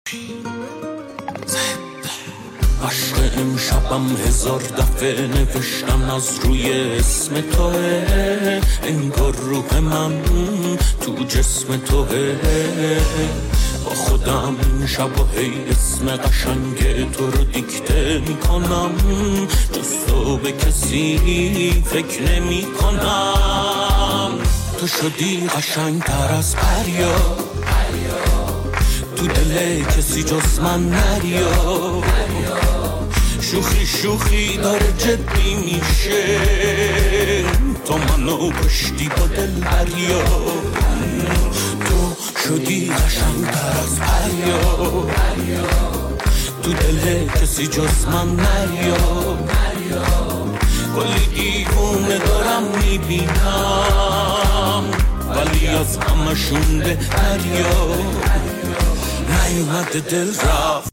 عشق امشبم 1000 دفعه نوشتم از روی اسم توه، انگار روح من تو جسم توه. با خودم شب و هی اسم قشنگ تو رو دیکته میکنم، جز تو به کسی فکر نمی کنم. تو شدی قشنگتر از پریا، تو دل کسی جز من نریا. شوخی شوخی داره جدی میشه، تو منو کشتی با دل بریا. تو شدی قشنگتر از پریا، تو دل کسی جز من نریا. کلی دیوونه دارم میبینم، ولی از همشون بهتریا. نیومده دل رفت